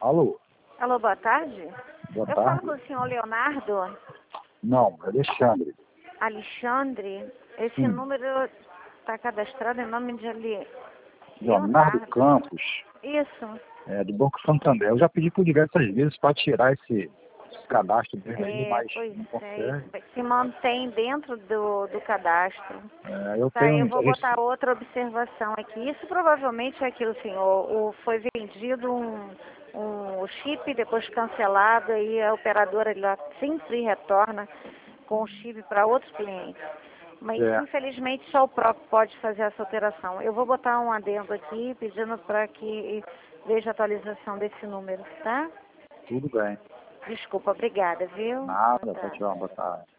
Alô, Alô, boa tarde. boa Eu falo tarde. com o senhor Leonardo Não, Alexandre. Alexandre. Esse Sim. número está cadastrado em nome de Leonardo Leonardo. Campos, Isso. do Banco Santander. Eu já pedi por diversas vezes para tirar esse cadastro dele aí, mas Pois não é, isso consegue. se mantém dentro do cadastro. Eu Tá, tenho eu vou interesse. botar outra observação aqui. Isso provavelmente é aquilo, senhor. Foi vendido um chip, depois cancelado, e a operadora lá sempre retorna com o chip para outros clientes. Mas, infelizmente, só o próprio pode fazer essa alteração. Eu vou botar um adendo aqui, pedindo para que veja a atualização desse número, tá? Tudo bem. Desculpa, obrigada, viu? Boa Nada, tarde. pode tirar uma boa tarde.